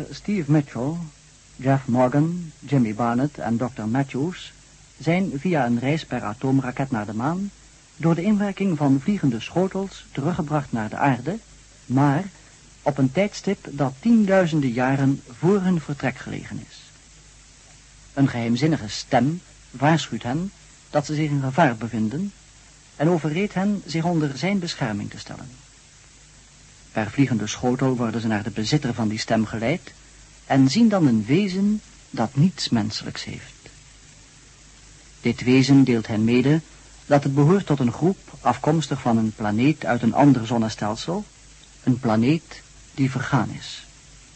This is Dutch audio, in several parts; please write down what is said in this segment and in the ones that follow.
Steve Mitchell, Jeff Morgan, Jimmy Barnett en Dr. Matthews zijn via een reis per atoomraket naar de maan door de inwerking van vliegende schotels teruggebracht naar de aarde, maar op een tijdstip dat tienduizenden jaren voor hun vertrek gelegen is. Een geheimzinnige stem waarschuwt hen dat ze zich in gevaar bevinden en overreedt hen zich onder zijn bescherming te stellen. Per vliegende schotel worden ze naar de bezitter van die stem geleid en zien dan een wezen dat niets menselijks heeft. Dit wezen deelt hen mede dat het behoort tot een groep afkomstig van een planeet uit een ander zonnestelsel, een planeet die vergaan is.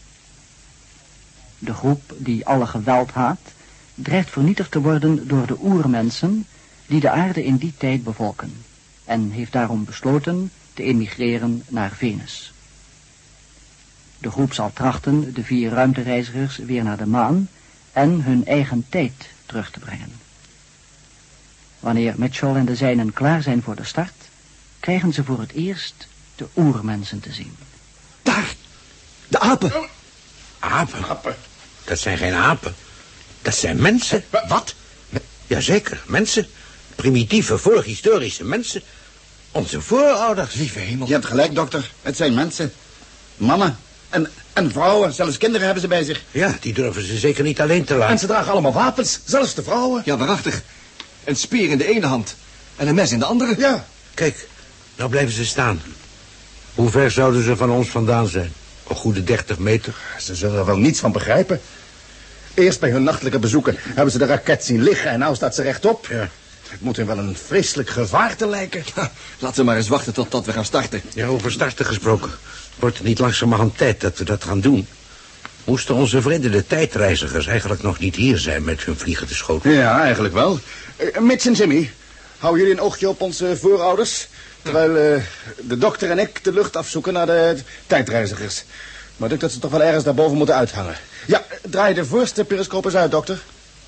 De groep die alle geweld haat, dreigt vernietigd te worden door de oermensen die de aarde in die tijd bevolken en heeft daarom besloten te emigreren naar Venus. De groep zal trachten de 4 ruimtereizigers weer naar de maan en hun eigen tijd terug te brengen. Wanneer Mitchell en de zijnen klaar zijn voor de start, krijgen ze voor het eerst de oermensen te zien. Daar, de apen. Apen? Dat zijn geen apen. Dat zijn mensen. Wat? Jazeker, mensen. Primitieve, voorhistorische mensen. Onze voorouders. Lieve hemel. Je hebt gelijk, dokter. Het zijn mensen. Mannen. En vrouwen. Zelfs kinderen hebben ze bij zich. Ja, die durven ze zeker niet alleen te laten. En ze dragen allemaal wapens. Zelfs de vrouwen. Ja, waarachtig. Een speer in de ene hand. En een mes in de andere. Ja. Kijk, nou blijven ze staan. Hoe ver zouden ze van ons vandaan zijn? Een goede 30 meter. Ze zullen er wel niets van begrijpen. Eerst bij hun nachtelijke bezoeken hebben ze de raket zien liggen en nou staat ze rechtop. Ja. Het moet hun wel een vreselijk gevaar te lijken. Laten we maar eens wachten totdat we gaan starten. Ja, over starten gesproken. Wordt het niet langzamerhand tijd dat we dat gaan doen? Moesten onze vrienden de tijdreizigers eigenlijk nog niet hier zijn met hun vliegende schotel? Ja, eigenlijk wel. Mitch en Jimmy, hou jullie een oogje op onze voorouders, terwijl de dokter en ik de lucht afzoeken naar de tijdreizigers. Maar ik denk dat ze toch wel ergens daarboven moeten uithangen. Ja, draai de voorste periscoop eens uit, dokter.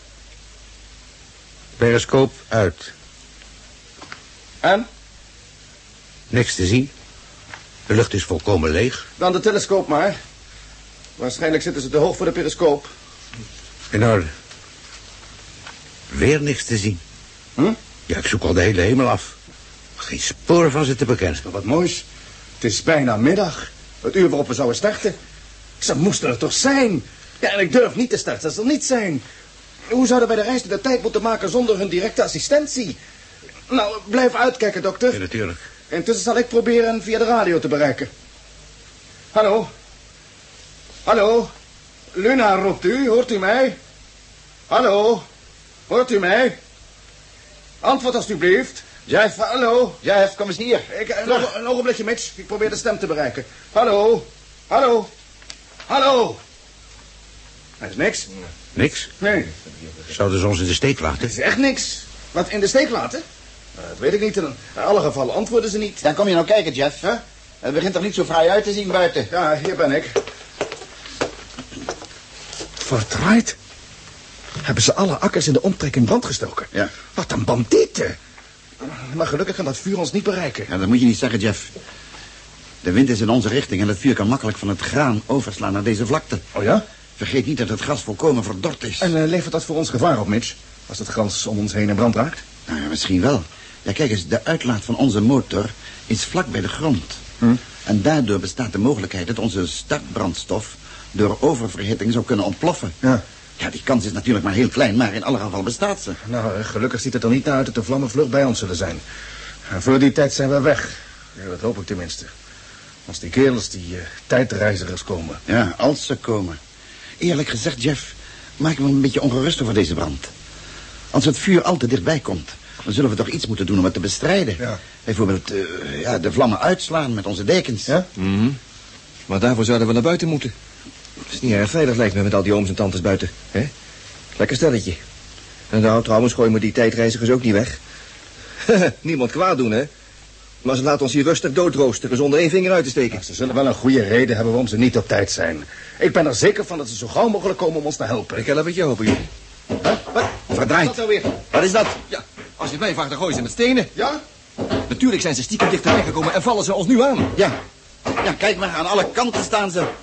Periscoop uit. En? Niks te zien. De lucht is volkomen leeg. Dan de telescoop maar. Waarschijnlijk zitten ze te hoog voor de periscoop. In orde. Weer niks te zien. Ja, ik zoek al de hele hemel af. Geen spoor van ze te bekennen. Maar wat moois. Het is bijna middag. Het uur waarop we zouden starten. Ze moesten er toch zijn. Ja, en ik durf niet te starten als ze er niet zijn. Hoe zouden wij de reis de tijd moeten maken zonder hun directe assistentie? Nou, blijf uitkijken, dokter. Ja, natuurlijk. Intussen zal ik proberen via de radio te bereiken. Hallo? Hallo? Luna roept u, hoort u mij? Hallo? Hoort u mij? Antwoord alstublieft. Jeff, hallo? Jeff, kom eens hier. Een ogenblikje, Mitch. Ik probeer de stem te bereiken. Hallo? Hallo? Hallo? Er is niks. Niks? Nee. Zouden ze ons in de steek laten? Het is echt niks. Wat, in de steek laten? Dat weet ik niet. In alle gevallen antwoorden ze niet. Dan kom je nou kijken, Jeff. Huh? Het begint toch niet zo fraai uit te zien buiten? Ja, hier ben ik. Verdraaid. Hebben ze alle akkers in de omtrek in brand gestoken? Ja. Wat een bandieten. Maar gelukkig kan dat vuur ons niet bereiken. Ja, dat moet je niet zeggen, Jeff. De wind is in onze richting en het vuur kan makkelijk van het graan overslaan naar deze vlakte. Oh ja? Vergeet niet dat het gras volkomen verdord is. En levert dat voor ons gevaar op, Mitch? Als het gras om ons heen in brand raakt? Nou ja, misschien wel. Ja, kijk eens, de uitlaat van onze motor is vlak bij de grond. En daardoor bestaat de mogelijkheid dat onze startbrandstof door oververhitting zou kunnen ontploffen. Ja. Ja, die kans is natuurlijk maar heel klein, maar in alle geval bestaat ze. Nou, gelukkig ziet het er niet naar uit dat de vlammen vlug bij ons zullen zijn. En voor die tijd zijn we weg. Ja, dat hoop ik tenminste. Als die kerels, die tijdreizigers komen. Ja, als ze komen. Eerlijk gezegd, Jeff, maak ik me een beetje ongerust over deze brand. Als het vuur al te dichtbij komt, dan zullen we toch iets moeten doen om het te bestrijden. Ja. Bijvoorbeeld, de vlammen uitslaan met onze dekens. Ja? Maar daarvoor zouden we naar buiten moeten. Het is niet erg veilig, lijkt me, met al die ooms en tantes buiten. Hè? Lekker stelletje. En nou, trouwens, gooien we die tijdreizigers ook niet weg. Niemand kwaad doen, hè? Maar ze laten ons hier rustig doodroosteren zonder één vinger uit te steken. Ja, ze zullen wel een goede reden hebben waarom ze niet op tijd zijn. Ik ben er zeker van dat ze zo gauw mogelijk komen om ons te helpen. Ik help het je hopen, jullie. Huh? Wat? Verdraaid. Wat nou weer? Wat is dat? Ja, als je het mij vraagt, dan gooien ze met stenen. Ja? Natuurlijk zijn ze stiekem dichterbij gekomen en vallen ze ons nu aan. Ja, kijk maar, aan alle kanten staan ze.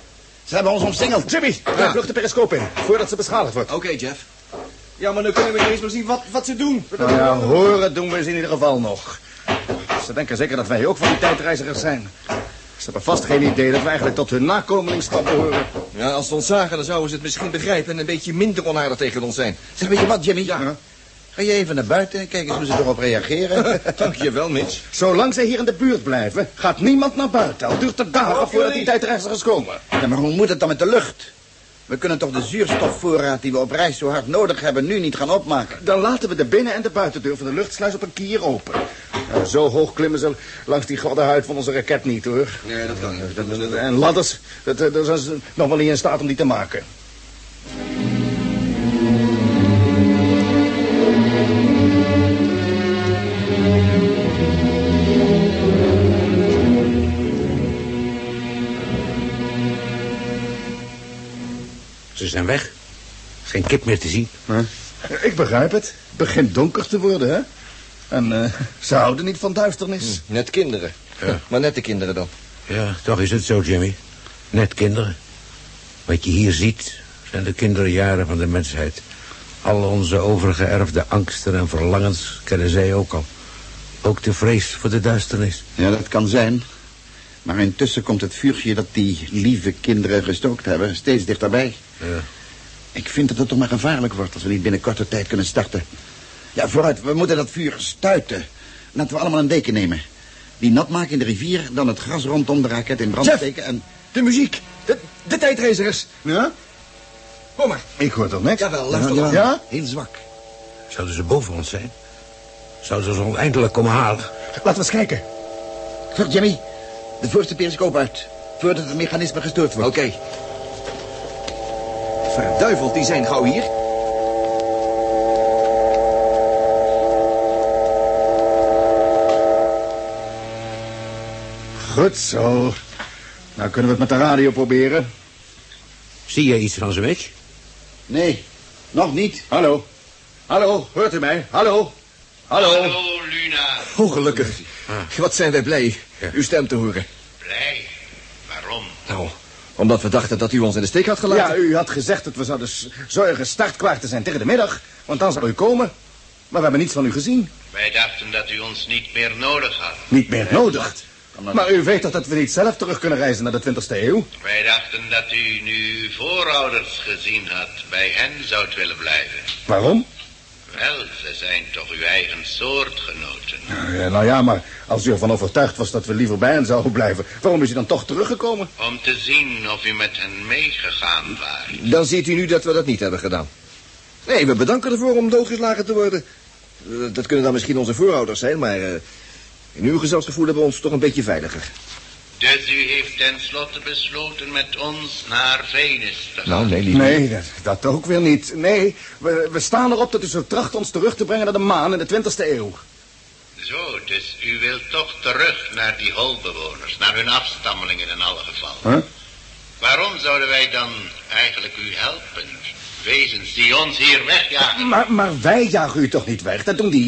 Ze hebben ons omsingeld. Jimmy, vlug de periscoop in, voordat ze beschadigd wordt. Oké, Jeff. Ja, maar nu kunnen we niet eens meer zien wat ze doen. Nou ja, horen doen we ze in ieder geval nog. Ze denken zeker dat wij ook van die tijdreizigers zijn. Ze hebben vast geen idee dat wij eigenlijk tot hun nakomelingschap behoren. Ja, als ze ons zagen, dan zouden ze het misschien begrijpen en een beetje minder onaardig tegen ons zijn. Zeg, weet je wat, Jimmy? Ja. Ga je even naar buiten en kijk eens hoe ze erop reageren. Dankjewel, Mitch. Zolang ze hier in de buurt blijven, gaat niemand naar buiten. Al duurt het dagen voordat die tijdreizigers komen. Ja, maar hoe moet het dan met de lucht? We kunnen toch de zuurstofvoorraad die we op reis zo hard nodig hebben nu niet gaan opmaken? Dan laten we de binnen- en de buitendeur van de luchtsluis op een kier open. Nou, zo hoog klimmen ze langs die gladde huid van onze raket niet, hoor. Nee, dat kan niet. En ladders, daar zijn ze nog wel niet in staat om die te maken. Ze zijn weg. Geen kip meer te zien. Ik begrijp het. Het begint donker te worden, hè? En ze houden niet van duisternis. Net kinderen. Ja. Maar nette kinderen dan. Ja, toch is het zo, Jimmy. Net kinderen. Wat je hier ziet, zijn de kinderjaren van de mensheid. Al onze overgeërfde angsten en verlangens kennen zij ook al. Ook de vrees voor de duisternis. Ja, dat kan zijn. Maar intussen komt het vuurtje dat die lieve kinderen gestookt hebben steeds dichterbij. Ja. Ik vind dat het toch maar gevaarlijk wordt als we niet binnen korte tijd kunnen starten. Ja, vooruit, we moeten dat vuur stuiten. Laten we allemaal een deken nemen. Die nat maken in de rivier, dan het gras rondom de raket in brand Jeff! steken en... De muziek. De tijdreizigers. Ja? Kom maar. Ik hoor toch niks? Jawel, luister ja, maar. Ja? heel zwak. Zouden ze boven ons zijn? Zouden ze ons eindelijk komen halen? Laten we eens kijken. Vlug, Jimmy. De voorste periscoop uit. Voordat het mechanisme gestoord wordt. Oké. Verduiveld, die zijn gauw hier. Goed zo. Nou kunnen we het met de radio proberen. Zie jij iets van ze, Mitch? Nee, nog niet. Hallo. Hallo, hoort u mij? Hallo. Hallo. Hallo, Luna. Oh, gelukkig. Wat zijn wij blij uw stem te horen. Blij? Waarom? Nou, omdat we dachten dat u ons in de steek had gelaten. Ja, u had gezegd dat we zouden zorgen startklaar te zijn tegen de middag. Want dan zou u komen. Maar we hebben niets van u gezien. Wij dachten dat u ons niet meer nodig had. Niet meer nodig. Maar u weet toch dat we niet zelf terug kunnen reizen naar de 20e eeuw? Wij dachten dat u nu uw voorouders gezien had. Bij hen zou willen blijven. Waarom? Wel, ze zijn toch uw eigen soortgenoten. Nou ja, maar als u ervan overtuigd was dat we liever bij hen zouden blijven, waarom is u dan toch teruggekomen? Om te zien of u met hen meegegaan waart. Dan ziet u nu dat we dat niet hebben gedaan. Nee, we bedanken ervoor om doodgeslagen te worden. Dat kunnen dan misschien onze voorouders zijn, maar in uw gezagsgevoel hebben we ons toch een beetje veiliger. Dus u heeft tenslotte besloten met ons naar Venus te gaan. Nou, nee, lief. Nee, dat ook weer niet. Nee, we staan erop dat u zo tracht ons terug te brengen naar de maan in de 20e eeuw. Zo, dus u wilt toch terug naar die holbewoners, naar hun afstammelingen in alle gevallen. Huh? Waarom zouden wij dan eigenlijk u helpen? Wezens die ons hier wegjagen. Maar wij jagen u toch niet weg? Dat doen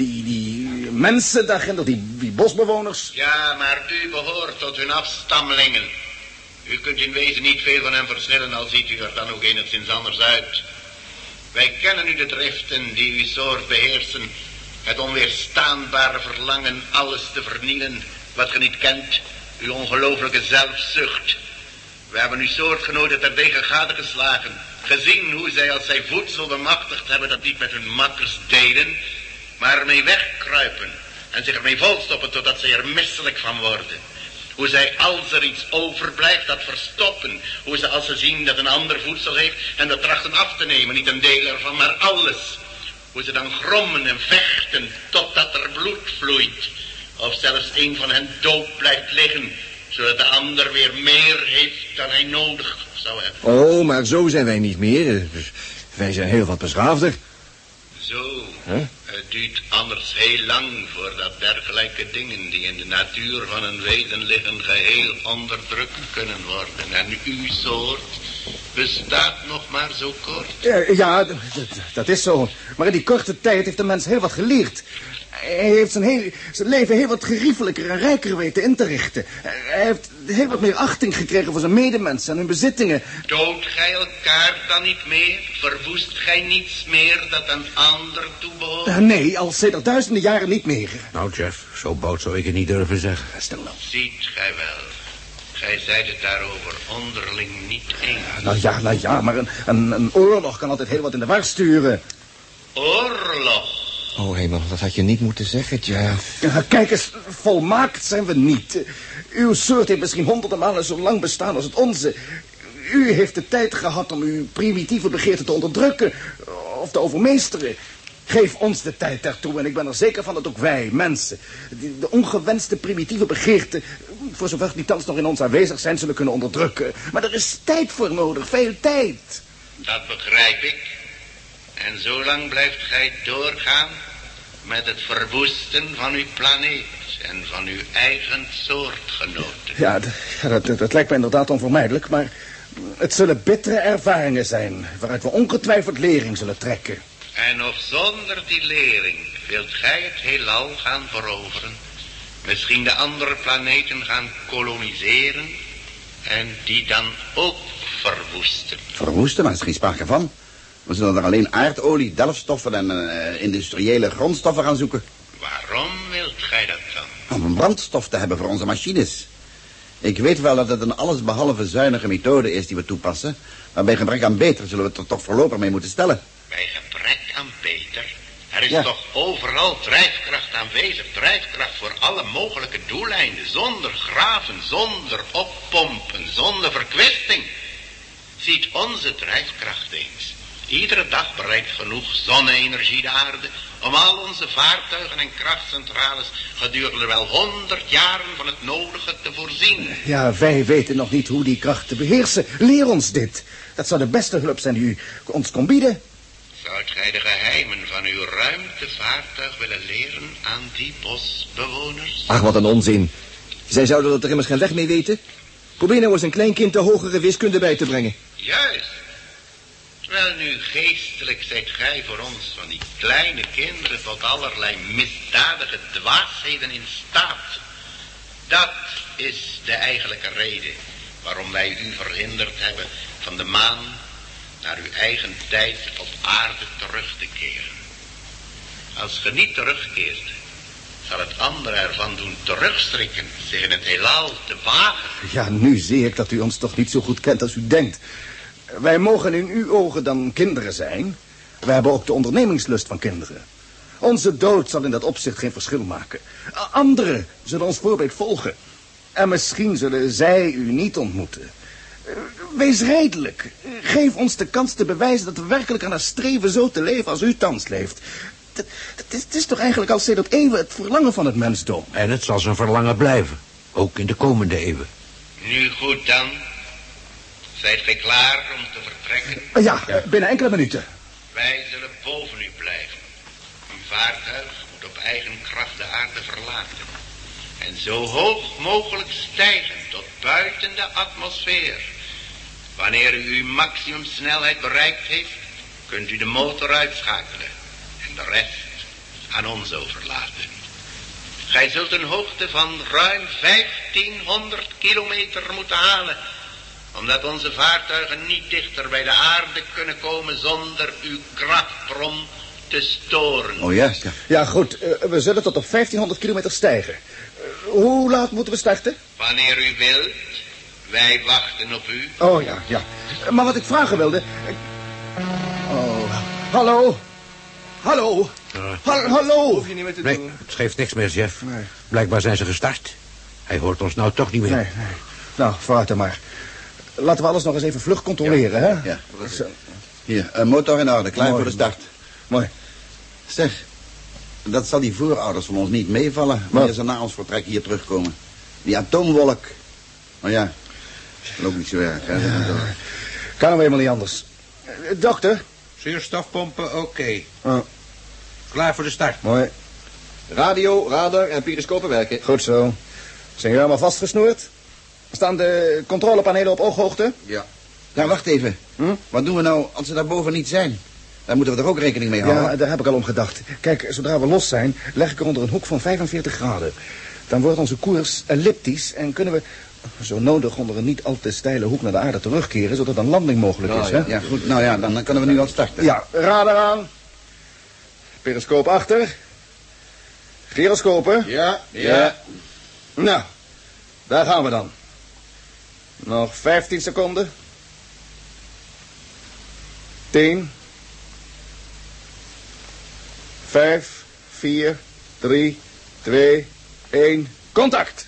die mensen daarginder, die bosbewoners. Ja, maar u behoort tot hun afstammelingen. U kunt in wezen niet veel van hen verschillen, al ziet u er dan ook enigszins anders uit. Wij kennen nu de driften die uw soort beheersen. Het onweerstaanbare verlangen alles te vernielen wat ge niet kent. Uw ongelooflijke zelfzucht. We hebben uw soortgenoten terdege gadegeslagen. Gezien hoe zij als zij voedsel bemachtigd hebben dat niet met hun makkers delen, maar ermee wegkruipen en zich ermee volstoppen totdat zij er misselijk van worden. Hoe zij als er iets overblijft dat verstoppen. Hoe ze als ze zien dat een ander voedsel heeft en dat trachten af te nemen, niet een deel ervan, maar alles. Hoe ze dan grommen en vechten totdat er bloed vloeit. Of zelfs een van hen dood blijft liggen, zodat de ander weer meer heeft dan hij nodig zou hebben. Oh, maar zo zijn wij niet meer. Wij zijn heel wat beschaafder. Zo. Huh? Het duurt anders heel lang voordat dergelijke dingen die in de natuur van een wezen liggen geheel onderdrukt kunnen worden. En uw soort bestaat nog maar zo kort. Ja, dat is zo. Maar in die korte tijd heeft de mens heel wat geleerd. Hij heeft zijn leven heel wat geriefelijker en rijker weten in te richten. Hij heeft heel wat meer achting gekregen voor zijn medemensen en hun bezittingen. Doodt gij elkaar dan niet meer? Verwoest gij niets meer dat een ander toebehoort? Nee, al sedert duizenden jaren niet meer. Nou, Jeff, zo bout zou ik het niet durven zeggen. Stil nou. Ziet gij wel. Gij zijt het daarover onderling niet eens. Nou ja, maar een oorlog kan altijd heel wat in de war sturen. Oorlog. Oh, hemel, dat had je niet moeten zeggen, Jeff. Ja, kijk eens, volmaakt zijn we niet. Uw soort heeft misschien honderden malen zo lang bestaan als het onze. U heeft de tijd gehad om uw primitieve begeerte te onderdrukken of te overmeesteren. Geef ons de tijd daartoe en ik ben er zeker van dat ook wij, mensen, de ongewenste primitieve begeerte, voor zover die thans nog in ons aanwezig zijn, zullen kunnen onderdrukken. Maar er is tijd voor nodig, veel tijd. Dat begrijp ik. En zolang blijft gij doorgaan met het verwoesten van uw planeet en van uw eigen soortgenoten. Ja, dat lijkt me inderdaad onvermijdelijk, maar het zullen bittere ervaringen zijn waaruit we ongetwijfeld lering zullen trekken. En nog zonder die lering wilt gij het heelal gaan veroveren, misschien de andere planeten gaan koloniseren en die dan ook verwoesten. Verwoesten, maar er is geen sprake van. We zullen er alleen aardolie, delfstoffen en industriële grondstoffen gaan zoeken. Waarom wilt gij dat dan? Om een brandstof te hebben voor onze machines. Ik weet wel dat het een allesbehalve zuinige methode is die we toepassen, maar bij gebrek aan beter zullen we het er toch voorlopig mee moeten stellen. Bij gebrek aan beter? Er is toch overal drijfkracht aanwezig, drijfkracht voor alle mogelijke doeleinden, zonder graven, zonder oppompen, zonder verkwisting. Ziet onze drijfkracht eens. Iedere dag bereikt genoeg zonne-energie de aarde om al onze vaartuigen en krachtcentrales gedurende wel 100 jaren van het nodige te voorzien. Ja, wij weten nog niet hoe die kracht te beheersen. Leer ons dit. Dat zou de beste hulp zijn die u ons kon bieden. Zoudt gij de geheimen van uw ruimtevaartuig willen leren aan die bosbewoners? Ach, wat een onzin. Zij zouden er immers geen weg mee weten. Probeer nou eens een klein kind de hogere wiskunde bij te brengen. Juist. Wel nu, geestelijk zijt gij voor ons van die kleine kinderen tot allerlei misdadige dwaasheden in staat. Dat is de eigenlijke reden waarom wij u verhinderd hebben van de maan naar uw eigen tijd op aarde terug te keren. Als ge niet terugkeert, zal het andere ervan doen terugstrikken zich in het heelal te wagen. Ja, nu zie ik dat u ons toch niet zo goed kent als u denkt. Wij mogen in uw ogen dan kinderen zijn. Wij hebben ook de ondernemingslust van kinderen. Onze dood zal in dat opzicht geen verschil maken. Anderen zullen ons voorbeeld volgen. En misschien zullen zij u niet ontmoeten. Wees redelijk. Geef ons de kans te bewijzen dat we werkelijk aan het streven zo te leven als u thans leeft. Het is toch eigenlijk al sedert eeuwen het verlangen van het mensdom. En het zal zijn verlangen blijven. Ook in de komende eeuwen. Nu goed dan. Zijt gij klaar om te vertrekken? Ja, binnen enkele minuten. Wij zullen boven u blijven. Uw vaartuig moet op eigen kracht de aarde verlaten. En zo hoog mogelijk stijgen tot buiten de atmosfeer. Wanneer u uw maximumsnelheid bereikt heeft, kunt u de motor uitschakelen. En de rest aan ons overlaten. Gij zult een hoogte van ruim 1500 kilometer moeten halen, omdat onze vaartuigen niet dichter bij de aarde kunnen komen zonder uw krachtbron te storen. Oh, juist, ja. Ja, goed. We zullen tot op 1500 kilometer stijgen. Hoe laat moeten we starten? Wanneer u wilt. Wij wachten op u. Oh, ja. Maar wat ik vragen wilde... Oh, hallo? Hallo? Hallo? Hoef je niet meer te Nee, doen. het geeft niks meer, Jeff. Nee. Blijkbaar zijn ze gestart. Hij hoort ons nou toch niet meer. Nee. Nou, vooruit dan maar. Laten we alles nog eens even vlug controleren, hè? Ja. Zo. Hier, een motor in orde, klaar Mooi. voor de start. Mooi. Zeg, dat zal die voorouders van ons niet meevallen wanneer ze na ons vertrek hier terugkomen. Die atoomwolk. Maar ja, dat loopt niet zo erg, hè? Kan nou eenmaal niet anders. Dokter? Zuurstofpompen, oké. Oh, Klaar voor de start. mooi. Radio, radar en periscopen werken. Goed zo. Zijn jullie allemaal vastgesnoerd? Staan de controlepanelen op ooghoogte? Ja. Ja, wacht even. Wat doen we nou als ze daarboven niet zijn? Daar moeten we er ook rekening mee houden. Ja, daar heb ik al om gedacht. Kijk, zodra we los zijn, leg ik er onder een hoek van 45 graden. Dan wordt onze koers elliptisch en kunnen we zo nodig onder een niet al te steile hoek naar de aarde terugkeren, zodat een landing mogelijk is. Hè? Ja, goed. Nou ja, dan kunnen we nu al starten. Ja, radar aan. Periscoop achter. Gyroscopen. Ja. Nou, daar gaan we dan. Nog 15 seconden. 10. 5, 4, 3, 2, 1. Contact!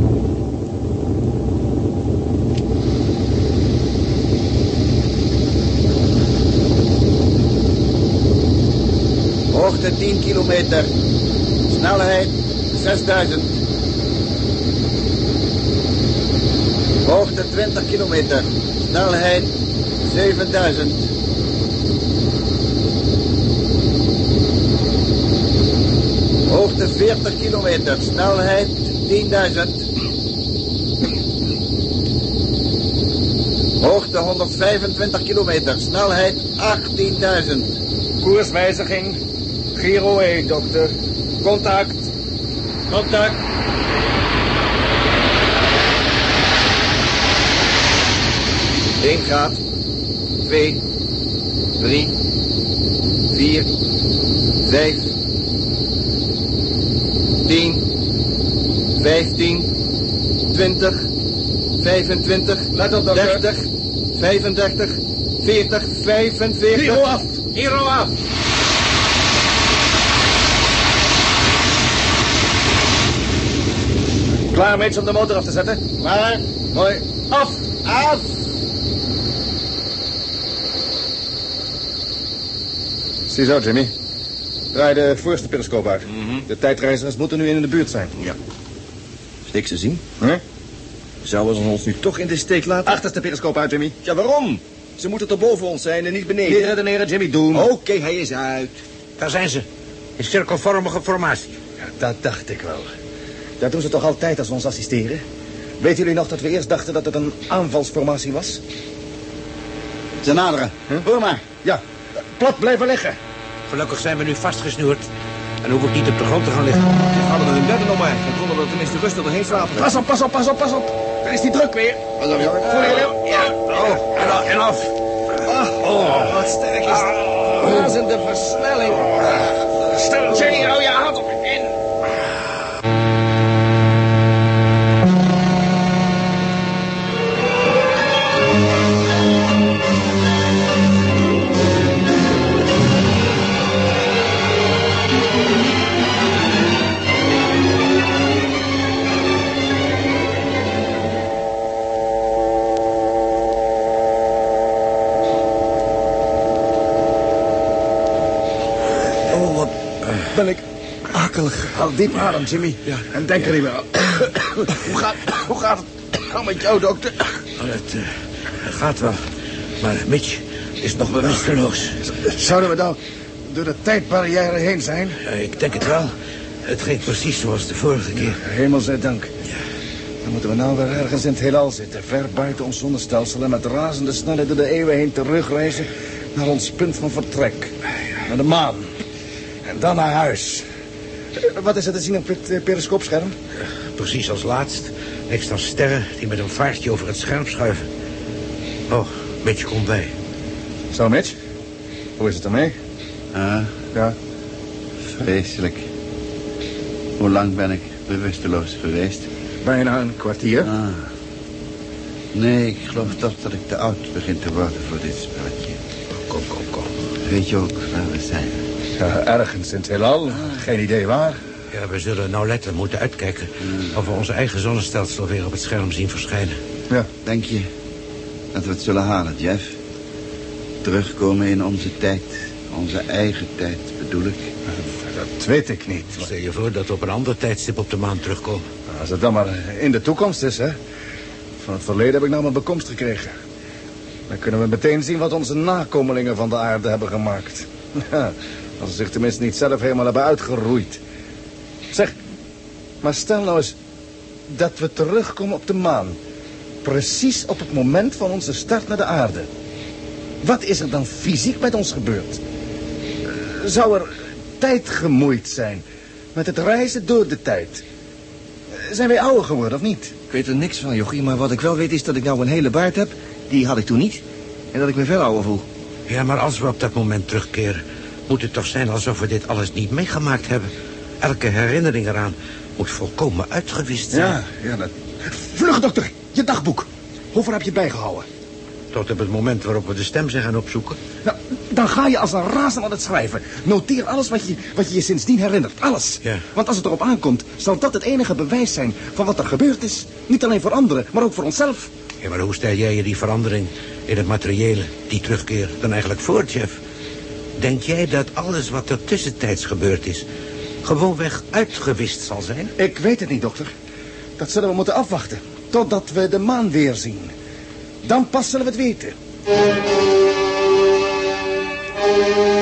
Hoogte 10 kilometer. Snelheid 6000. Hoogte 20 kilometer. Snelheid 7000. Hoogte 40 kilometer. Snelheid 10.000. Hoogte 125 kilometer. Snelheid 18.000. Koerswijziging. Giro 1, dokter. Contact. Contact. Eén graad. 2. 3. 4. 5. 10. 15. 20. 25. Let op, dokter. 30. 35. 40. 45. Giro af. Giro af. Klaar, mates, om de motor af te zetten? Klaar. Mooi. Af. Af. Ziezo, Jimmy. Draai de voorste periscoop uit. De tijdreizigers moeten nu in de buurt zijn. Ja. Is niks te zien. Huh? Zouden ze ons nu toch in de steek laten? Achterste periscoop uit, Jimmy. Ja, waarom? Ze moeten toch boven ons zijn en niet beneden? Niet redeneren, Jimmy, doen. Oké, hij is uit. Daar zijn ze. In cirkelvormige formatie. Ja, dat dacht ik wel. Dat doen ze toch altijd als we ons assisteren? Weten jullie nog dat we eerst dachten dat het een aanvalsformatie was? Ze naderen. Hoor maar. Ja, plat blijven liggen. Gelukkig zijn we nu vastgesnoerd. En hoeven we niet op de grond te gaan liggen. Hadden we hun bedden nog maar. Dan konden we tenminste rustig erheen slapen. Pas op, pas op, pas op, pas op. Daar is die druk weer. Pas op, jongen. Voel je hem? Ja. Oh, en af. Oh, wat sterk is dat. Razende versnelling. Stel, Jenny, hou je hand op. In. Ben ik akelig. Haal diep adem, Jimmy. Ja. En denk er niet meer aan. Hoe gaat het nou met jou, dokter? Het gaat wel. Maar Mitch is nog bewusteloos. Zouden we dan door de tijdbarrière heen zijn? Ik denk het wel. Het ging precies zoals de vorige keer. Hemel zij dank. Dan moeten we nou weer ergens in het heelal zitten. Ver buiten ons zonnestelsel en met razende snelheid door de eeuwen heen terugreizen naar ons punt van vertrek. Naar de maan. En dan naar huis. Wat is er te zien op het periscoopscherm? Precies als laatst. Extra sterren die met een vaartje over het scherm schuiven. Oh, Mitch komt bij. Zo, Mitch. Hoe is het ermee? Ja. Vreselijk. Hoe lang ben ik bewusteloos geweest? Bijna een kwartier. Nee, ik geloof toch dat ik te oud begin te worden voor dit spelletje. Kom. Weet je ook waar we zijn? Ja, ergens in het heelal. Geen idee waar. Ja, we zullen nauwlettend moeten uitkijken of we onze eigen zonnestelsel weer op het scherm zien verschijnen. Ja. Denk je dat we het zullen halen, Jeff? Terugkomen in onze tijd. Onze eigen tijd, bedoel ik. Dat weet ik niet. Stel je voor dat we op een ander tijdstip op de maan terugkomen. Als het dan maar in de toekomst is, hè. Van het verleden heb ik nou mijn bekomst gekregen. Dan kunnen we meteen zien wat onze nakomelingen van de aarde hebben gemaakt. Ja, als ze zich tenminste niet zelf helemaal hebben uitgeroeid. Zeg, maar stel nou eens dat we terugkomen op de maan. Precies op het moment van onze start naar de aarde. Wat is er dan fysiek met ons gebeurd? Zou er tijd gemoeid zijn met het reizen door de tijd? Zijn wij ouder geworden, of niet? Ik weet er niks van, jochie, maar wat ik wel weet is dat ik nou een hele baard heb. Die had ik toen niet. En dat ik me veel ouder voel. Ja, maar als we op dat moment terugkeren, moet het toch zijn alsof we dit alles niet meegemaakt hebben. Elke herinnering eraan moet volkomen uitgewist zijn. Ja, dat... Vlug, dokter, je dagboek. Hoeveel heb je bijgehouden? Tot op het moment waarop we de stem zijn gaan opzoeken. Nou, dan ga je als een razend aan het schrijven. Noteer alles wat je je sindsdien herinnert. Alles. Ja. Want als het erop aankomt, zal dat het enige bewijs zijn van wat er gebeurd is. Niet alleen voor anderen, maar ook voor onszelf. Ja, maar hoe stel jij je die verandering in het materiële, die terugkeer, dan eigenlijk voor, Jeff? Denk jij dat alles wat er tussentijds gebeurd is gewoonweg uitgewist zal zijn? Ik weet het niet, dokter. Dat zullen we moeten afwachten. Totdat we de maan weer zien. Dan pas zullen we het weten.